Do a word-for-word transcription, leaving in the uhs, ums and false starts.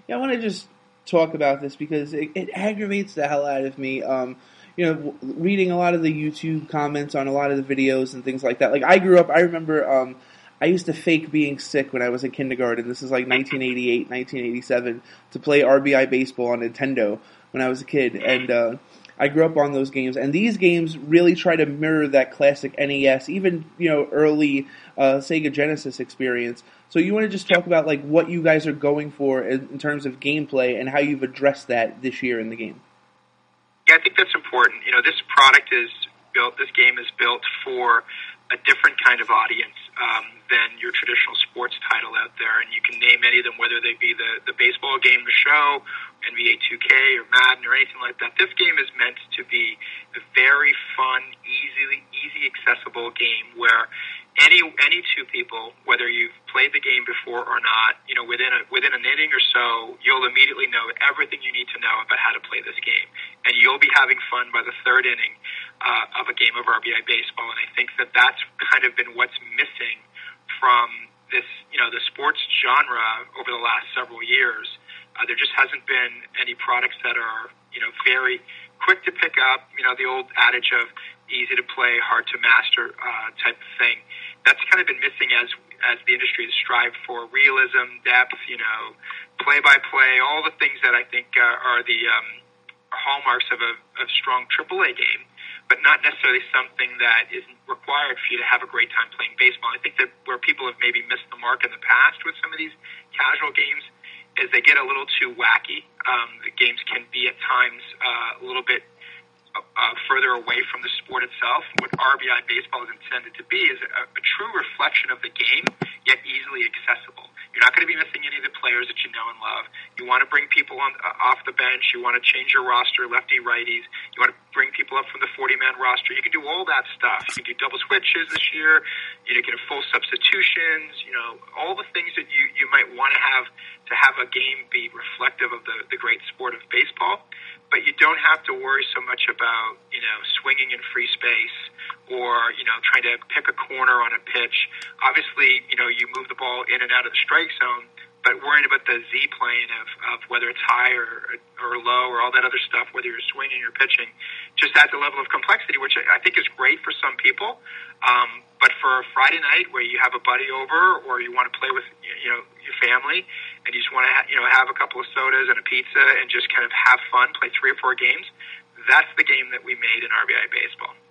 Yeah, I want to just talk about this because it, it aggravates the hell out of me. Um, you know, w- reading a lot of the YouTube comments on a lot of the videos and things like that. Like, I grew up, I remember um, I used to fake being sick when I was in kindergarten. This is like nineteen eighty-eight, nineteen eighty-seven, to play R B I Baseball on Nintendo when I was a kid. And uh, I grew up on those games. And these games really try to mirror that classic N E S, even, you know, early uh, Sega Genesis experience. So you want to just talk about like what you guys are going for in, in terms of gameplay and how you've addressed that this year in the game? Yeah, I think that's important. You know, this product is built, this game is built for a different kind of audience um, than your traditional sports title out there. And you can name any of them, whether they be the, the baseball game, the show, N B A two K or Madden or anything like that. This game is meant to be a very fun, easily, easy, accessible game where any any two people, whether you've played the game before or not, you know, within a within an inning or so, you'll immediately know everything you need to know about how to play this game, and you'll be having fun by the third inning uh, of a game of R B I baseball. And I think that that's kind of been what's missing from this, you know, the sports genre over the last several years. Uh, there just hasn't been any products that are, you know, very quick to pick up. You know, the old adage of easy to play, hard to master uh, type of thing. That's kind of been missing as as the industry has strived for realism, depth, you know, play-by-play, all the things that I think uh, are the um, hallmarks of a of strong triple A game, but not necessarily something that isn't required for you to have a great time playing baseball. I think that where people have maybe missed the mark in the past with some of these casual games is they get a little too wacky. Um, the games can be at times uh, a little bit Uh, further away from the sport itself. What R B I baseball is intended to be is a, a true reflection of the game, yet easily accessible. You're not going to be missing any of the players that you know and love. You want to bring people on uh, off the bench. You want to change your roster, lefty, righties. You want to bring people up from the forty-man roster. You can do all that stuff. You can do double switches this year. You can get full substitutions. You know, all the things that you, you might want to have to have a game be reflective of the, the great sport of baseball. But you don't have to worry so much about, you know, swinging in free space or, you know, trying to pick a corner on a pitch. Obviously, you know, you move the ball in and out of the strike zone, but worrying about the Z-plane of, of whether it's high or, or low or all that other stuff, whether you're swinging or pitching, just adds a level of complexity, which I think is great for some people. Um, but for a Friday night where you have a buddy over or you want to play with, you know, your family, and you just want to, ha- you know, have a couple of sodas and a pizza and just kind of have fun, play three or four games, that's the game that we made in R B I Baseball.